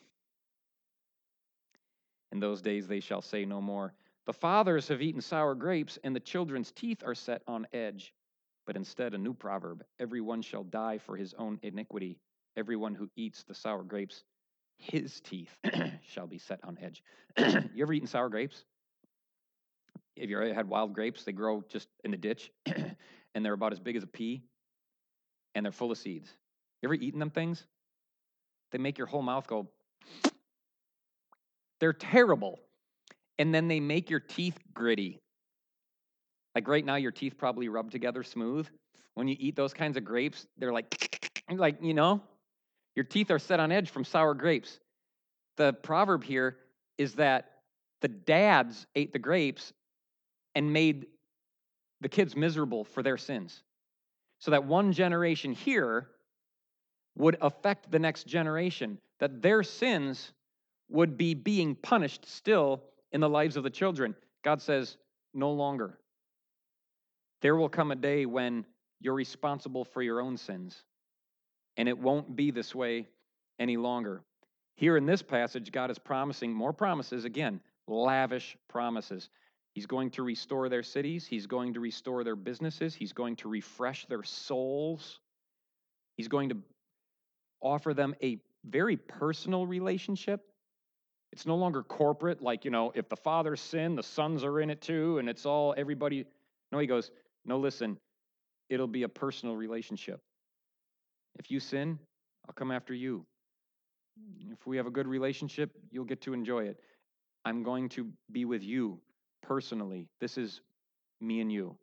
In those days they shall say no more, the fathers have eaten sour grapes, and the children's teeth are set on edge. But instead, a new proverb, everyone shall die for his own iniquity. Everyone who eats the sour grapes, his teeth shall be set on edge. You ever eaten sour grapes? Have you ever had wild grapes? They grow just in the ditch, and they're about as big as a pea, and they're full of seeds. You ever eaten them things? They make your whole mouth go. They're terrible. And then they make your teeth gritty. Like right now, your teeth probably rub together smooth. When you eat those kinds of grapes, they're like, your teeth are set on edge from sour grapes. The proverb here is that the dads ate the grapes and made the kids miserable for their sins. So that one generation here would affect the next generation, that their sins would be being punished still in the lives of the children. God says, no longer. There will come a day when you're responsible for your own sins, and it won't be this way any longer. Here in this passage, God is promising more promises, again, lavish promises. He's going to restore their cities. He's going to restore their businesses. He's going to refresh their souls. He's going to offer them a very personal relationship. It's no longer corporate, like, if the fathers sin, the sons are in it too, and it's all everybody. No, he goes, no, listen, it'll be a personal relationship. If you sin, I'll come after you. If we have a good relationship, you'll get to enjoy it. I'm going to be with you personally. This is me and you.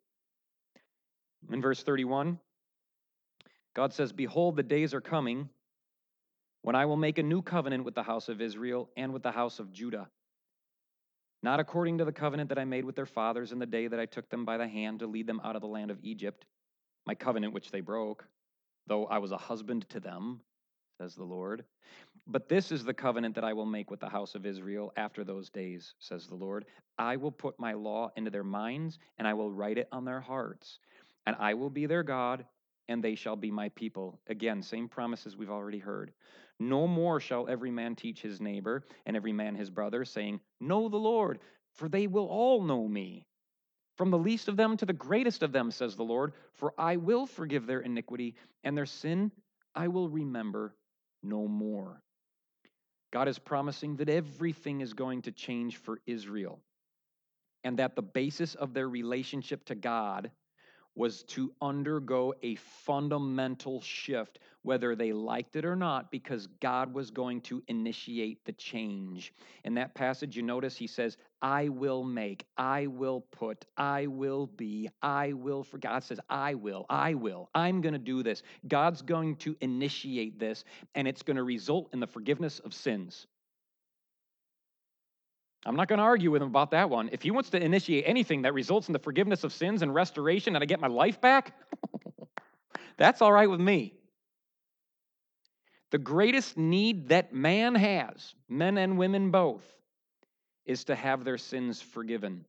In verse 31, God says, behold, the days are coming when I will make a new covenant with the house of Israel and with the house of Judah. Not according to the covenant that I made with their fathers in the day that I took them by the hand to lead them out of the land of Egypt, my covenant which they broke, though I was a husband to them, says the Lord. But this is the covenant that I will make with the house of Israel after those days, says the Lord. I will put my law into their minds, and I will write it on their hearts. And I will be their God, and they shall be my people. Again, same promises we've already heard. No more shall every man teach his neighbor and every man his brother, saying, know the Lord, for they will all know me. From the least of them to the greatest of them, says the Lord, for I will forgive their iniquity, and their sin I will remember no more. God is promising that everything is going to change for Israel, and that the basis of their relationship to God was to undergo a fundamental shift, whether they liked it or not, because God was going to initiate the change. In that passage, you notice he says, I will make, I will put, I will be, I will for. God says, I will, I'm going to do this. God's going to initiate this, and it's going to result in the forgiveness of sins. I'm not going to argue with him about that one. If he wants to initiate anything that results in the forgiveness of sins and restoration and I get my life back, that's all right with me. The greatest need that man has, men and women both, is to have their sins forgiven.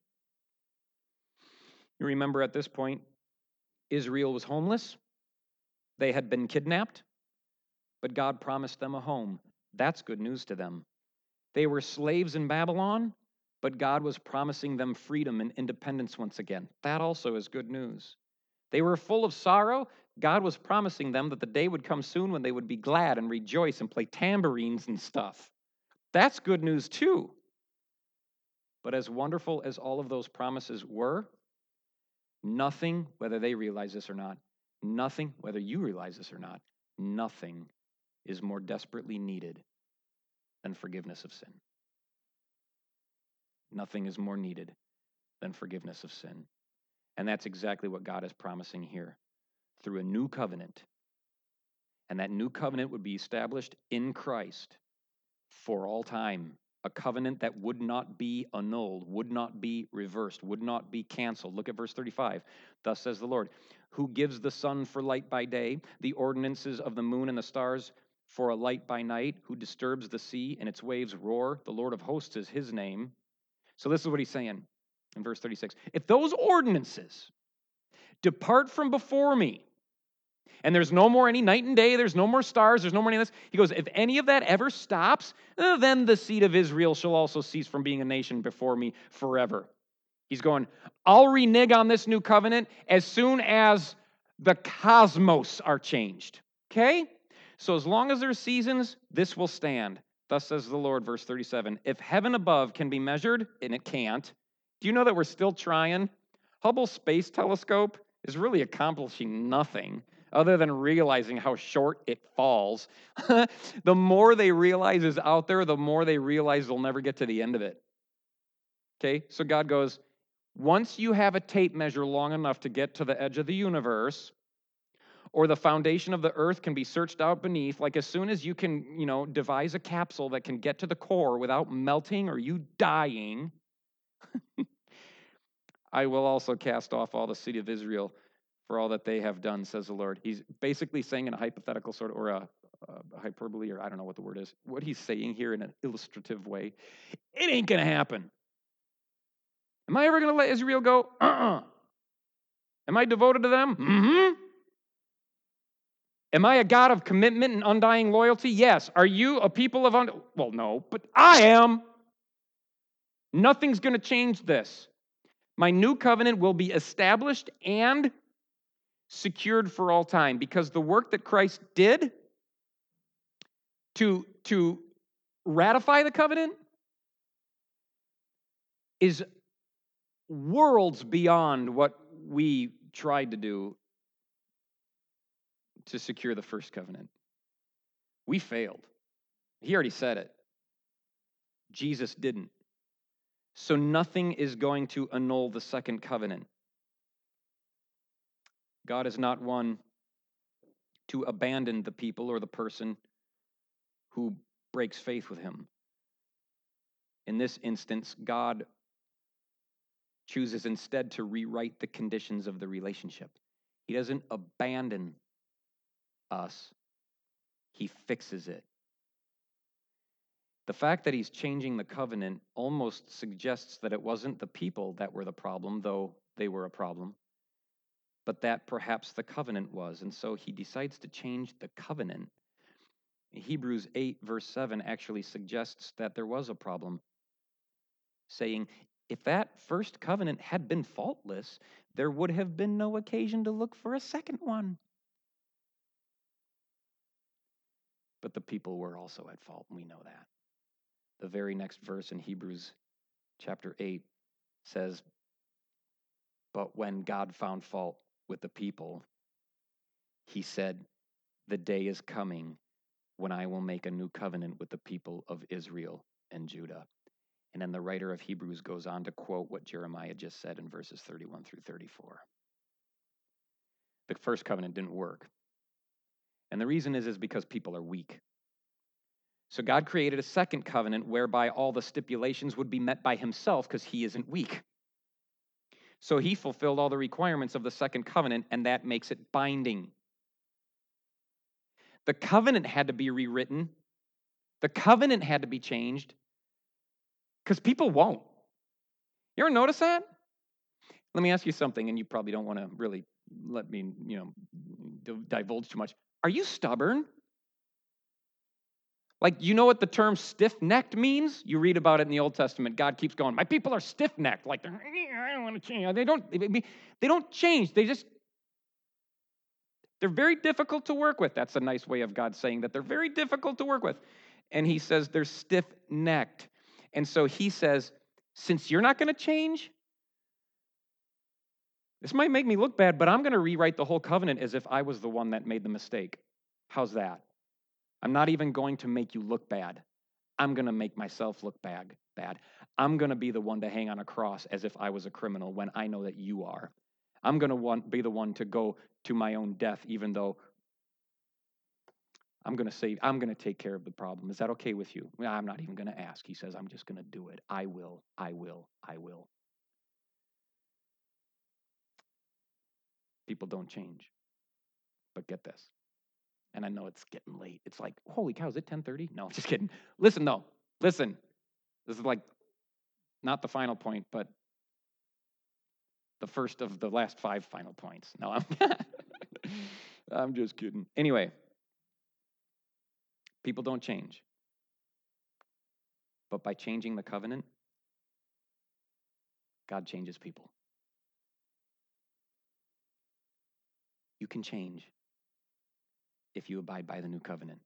You remember at this point, Israel was homeless. They had been kidnapped, but God promised them a home. That's good news to them. They were slaves in Babylon, but God was promising them freedom and independence once again. That also is good news. They were full of sorrow. God was promising them that the day would come soon when they would be glad and rejoice and play tambourines and stuff. That's good news too. But as wonderful as all of those promises were, nothing, whether they realize this or not, nothing, whether you realize this or not, nothing is more desperately needed than forgiveness of sin. Nothing is more needed than forgiveness of sin. And that's exactly what God is promising here through a new covenant. And that new covenant would be established in Christ for all time. A covenant that would not be annulled, would not be reversed, would not be canceled. Look at verse 35. Thus says the Lord, who gives the sun for light by day, the ordinances of the moon and the stars for a light by night, who disturbs the sea and its waves roar. The Lord of hosts is his name. So this is what he's saying in verse 36. If those ordinances depart from before me, And there's no more any night and day. There's no more stars. There's no more any of this. He goes, if any of that ever stops, then the seed of Israel shall also cease from being a nation before me forever. He's going, I'll renege on this new covenant as soon as the cosmos are changed. Okay? So as long as there's seasons, this will stand. Thus says the Lord, verse 37. If heaven above can be measured, and it can't, do you know that we're still trying? Hubble Space Telescope is really accomplishing nothing other than realizing how short it falls. The more they realize is out there, the more they realize they'll never get to the end of it. Okay? So God goes, once you have a tape measure long enough to get to the edge of the universe, or the foundation of the earth can be searched out beneath, like as soon as you can, devise a capsule that can get to the core without melting or you dying, I will also cast off all the city of Israel for all that they have done, says the Lord. He's basically saying in a hypothetical sort of, or a hyperbole, or I don't know what the word is, what he's saying here in an illustrative way, it ain't going to happen. Am I ever going to let Israel go? Am I devoted to them? Mm-hmm. Am I a God of commitment and undying loyalty? Yes. Are you a people of well, no, but I am. Nothing's going to change this. My new covenant will be established and secured for all time because the work that Christ did to ratify the covenant is worlds beyond what we tried to do to secure the first covenant. We failed. He already said it. Jesus didn't. So nothing is going to annul the second covenant. God is not one to abandon the people or the person who breaks faith with him. In this instance, God chooses instead to rewrite the conditions of the relationship. He doesn't abandon us, he fixes it. The fact that he's changing the covenant almost suggests that it wasn't the people that were the problem, though they were a problem, but that perhaps the covenant was. And so he decides to change the covenant. Hebrews 8, verse 7 actually suggests that there was a problem, saying, if that first covenant had been faultless, there would have been no occasion to look for a second one. But the people were also at fault, and we know that. The very next verse in Hebrews chapter 8 says, but when God found fault with the people, he said, the day is coming when I will make a new covenant with the people of Israel and Judah. And then the writer of Hebrews goes on to quote what Jeremiah just said in verses 31 through 34. The first covenant didn't work. And the reason is because people are weak. So God created a second covenant whereby all the stipulations would be met by himself because he isn't weak. So he fulfilled all the requirements of the second covenant, and that makes it binding. The covenant had to be rewritten. The covenant had to be changed because people won't. You ever notice that? Let me ask you something, and you probably don't want to really let me, divulge too much. Are you stubborn? Like, you know what the term stiff-necked means? You read about it in the Old Testament. God keeps going, my people are stiff-necked. Like, I don't want to change. They don't change. They're very difficult to work with. That's a nice way of God saying that they're very difficult to work with. And he says they're stiff-necked. And so he says, since you're not going to change, this might make me look bad, but I'm going to rewrite the whole covenant as if I was the one that made the mistake. How's that? I'm not even going to make you look bad. I'm going to make myself look bad. I'm going to be the one to hang on a cross as if I was a criminal when I know that you are. I'm going to be the one to go to my own death, even though I'm going to take care of the problem. Is that okay with you? Well, I'm not even going to ask. He says, I'm just going to do it. I will. People don't change. But get this. And I know it's getting late. It's like, holy cow, is it 10:30? No, just kidding. Listen, though. Listen. This is like not the final point, but the first of the last 5 final points. No, I'm just kidding. Anyway, people don't change. But by changing the covenant, God changes people. You can change if you abide by the new covenant.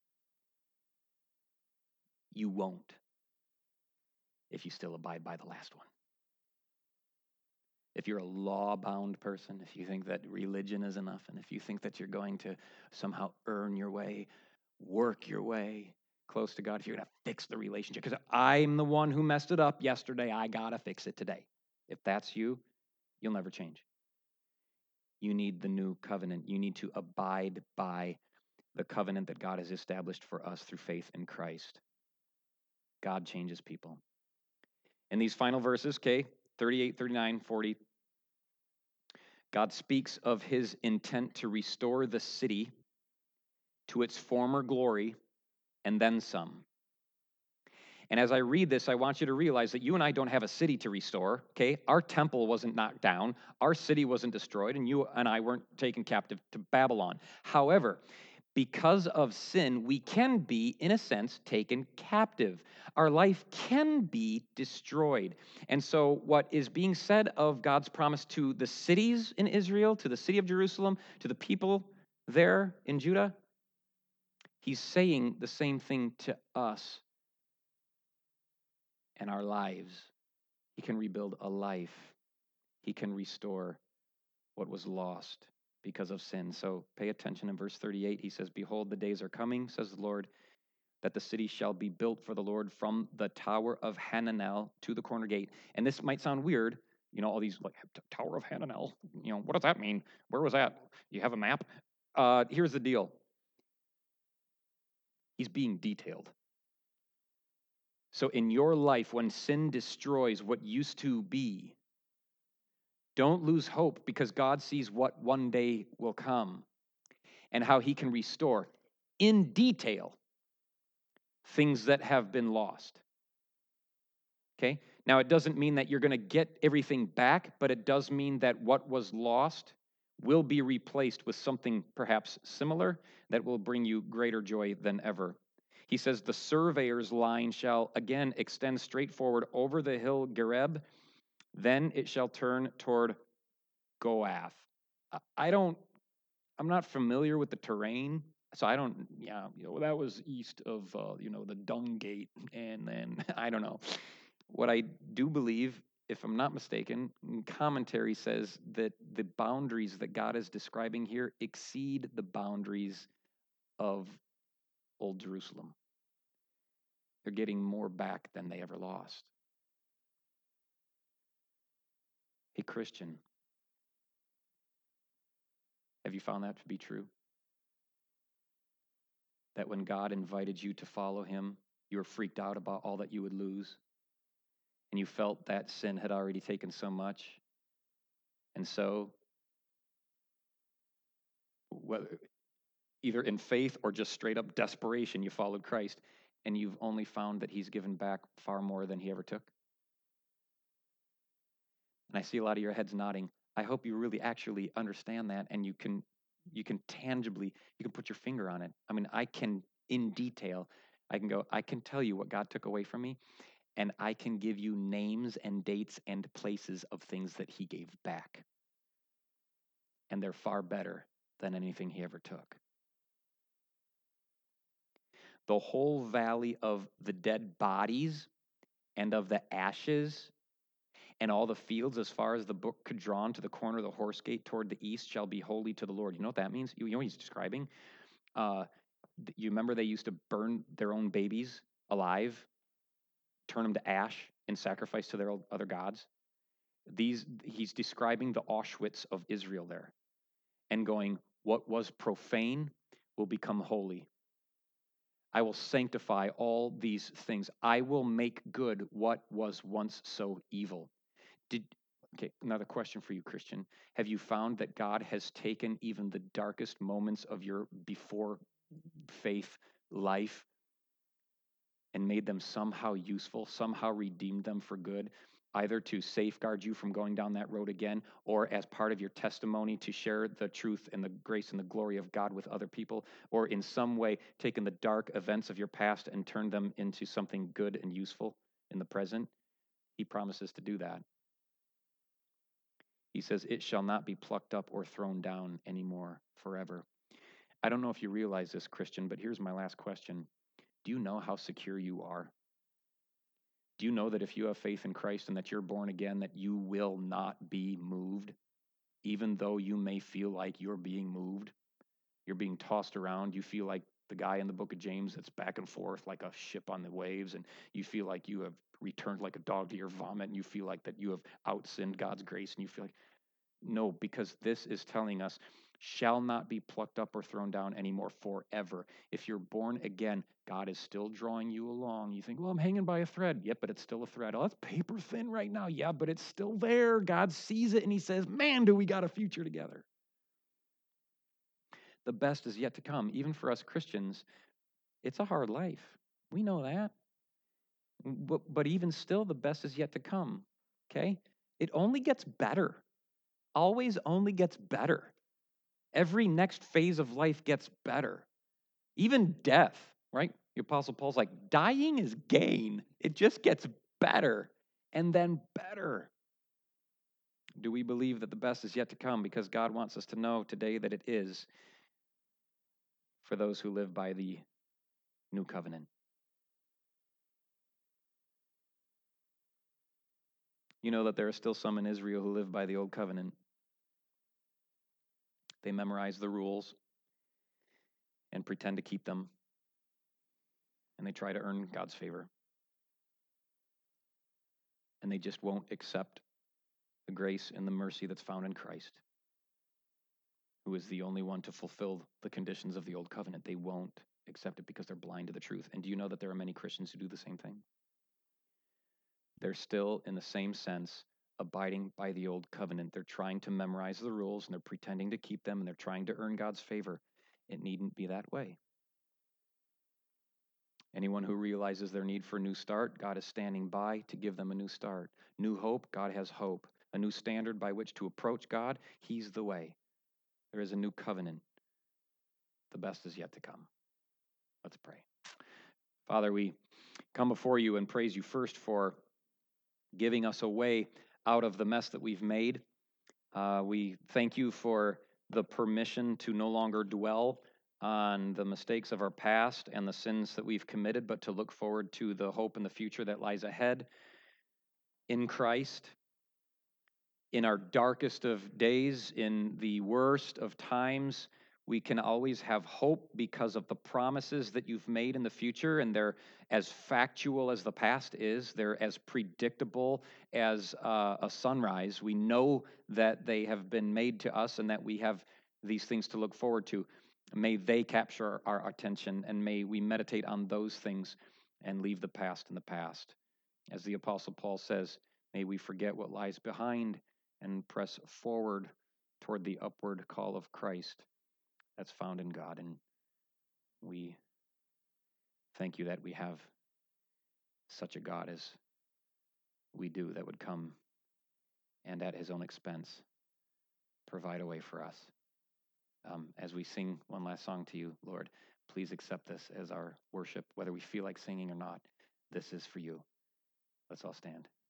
You won't if you still abide by the last one. If you're a law-bound person, if you think that religion is enough, and if you think that you're going to somehow earn your way, work your way close to God, if you're going to fix the relationship, because I'm the one who messed it up yesterday, I got to fix it today. If that's you, you'll never change. You need the new covenant. You need to abide by the covenant that God has established for us through faith in Christ. God changes people. In these final verses, 38, 39, 40, God speaks of his intent to restore the city to its former glory and then some. And as I read this, I want you to realize that you and I don't have a city to restore, okay? Our temple wasn't knocked down, our city wasn't destroyed, and you and I weren't taken captive to Babylon. However, because of sin, we can be, in a sense, taken captive. Our life can be destroyed. And so, what is being said of God's promise to the cities in Israel, to the city of Jerusalem, to the people there in Judah, he's saying the same thing to us and our lives. He can rebuild a life, he can restore what was lost because of sin. So, pay attention in verse 38. He says, "Behold, the days are coming, says the Lord, that the city shall be built for the Lord from the tower of Hananel to the corner gate." And this might sound weird, all these like Tower of Hananel. What does that mean? Where was that? You have a map? Here's the deal. He's being detailed. So in your life, when sin destroys what used to be, don't lose hope, because God sees what one day will come and how he can restore in detail things that have been lost. Okay? Now, it doesn't mean that you're going to get everything back, but it does mean that what was lost will be replaced with something perhaps similar that will bring you greater joy than ever. He says, "The surveyor's line shall again extend straight forward over the hill Gareb, then it shall turn toward Goath." I'm not familiar with the terrain, so I don't, that was east of, the Dung Gate, and then, I don't know. What I do believe, if I'm not mistaken, commentary says that the boundaries that God is describing here exceed the boundaries of Old Jerusalem. They're getting more back than they ever lost. Hey, Christian, have you found that to be true? That when God invited you to follow him, you were freaked out about all that you would lose, and you felt that sin had already taken so much, and so whether either in faith or just straight up desperation, you followed Christ, and you've only found that he's given back far more than he ever took? And I see a lot of your heads nodding. I hope you really actually understand that, and you can tangibly, you can put your finger on it. I mean, I can, in detail, I can tell you what God took away from me, and I can give you names and dates and places of things that he gave back. And they're far better than anything he ever took. The whole valley of the dead bodies and of the ashes and all the fields as far as the brook Kidron to the corner of the horse gate toward the east shall be holy to the Lord. You know what that means? You know what he's describing? You remember they used to burn their own babies alive, turn them to ash in sacrifice to their other gods? He's describing the Auschwitz of Israel there and going, what was profane will become holy. I will sanctify all these things. I will make good what was once so evil. Okay, another question for you, Christian. Have you found that God has taken even the darkest moments of your before faith life and made them somehow useful, somehow redeemed them for good? either to safeguard you from going down that road again, or as part of your testimony to share the truth and the grace and the glory of God with other people, or in some way taken the dark events of your past and turned them into something good and useful in the present. He promises to do that. He says, it shall not be plucked up or thrown down anymore forever. I don't know if you realize this, Christian, but here's my last question. Do you know how secure you are? Do you know that if you have faith in Christ and that you're born again, that you will not be moved, even though you may feel like you're being moved? You're being tossed around. You feel like the guy in the book of James that's back and forth like a ship on the waves, and you feel like you have returned like a dog to your vomit, and you feel like that you have outsinned God's grace, and you feel like, no, because this is telling us, shall not be plucked up or thrown down anymore forever. If you're born again, God is still drawing you along. You think, well, I'm hanging by a thread. Yep, but it's still a thread. Oh, it's paper thin right now. Yeah, but it's still there. God sees it and he says, man, do we got a future together. The best is yet to come. Even for us Christians, it's a hard life. We know that. But even still, the best is yet to come. Okay? It only gets better. Always only gets better. Every next phase of life gets better. Even death, right? The Apostle Paul's like, dying is gain. It just gets better and then better. Do we believe that the best is yet to come? Because God wants us to know today that it is for those who live by the new covenant. You know that there are still some in Israel who live by the old covenant. They memorize the rules and pretend to keep them, and they try to earn God's favor. And they just won't accept the grace and the mercy that's found in Christ, who is the only one to fulfill the conditions of the old covenant. They won't accept it because they're blind to the truth. And do you know that there are many Christians who do the same thing? They're still, in the same sense, abiding by the old covenant. They're trying to memorize the rules and they're pretending to keep them and they're trying to earn God's favor. It needn't be that way. Anyone who realizes their need for a new start, God is standing by to give them a new start. New hope, God has hope. A new standard by which to approach God, He's the way. There is a new covenant. The best is yet to come. Let's pray. Father, we come before you and praise you first for giving us a way out of the mess that we've made. We thank you for the permission to no longer dwell on the mistakes of our past and the sins that we've committed, but to look forward to the hope and the future that lies ahead in Christ. In our darkest of days, in the worst of times, we can always have hope because of the promises that you've made in the future, and they're as factual as the past is. They're as predictable as a sunrise. We know that they have been made to us and that we have these things to look forward to. May they capture our attention, and may we meditate on those things and leave the past in the past. As the Apostle Paul says, may we forget what lies behind and press forward toward the upward call of Christ that's found in God. And we thank you that we have such a God as we do, that would come and at his own expense provide a way for us. As we sing one last song to you, Lord, please accept this as our worship, whether we feel like singing or not. This is for you. Let's all stand.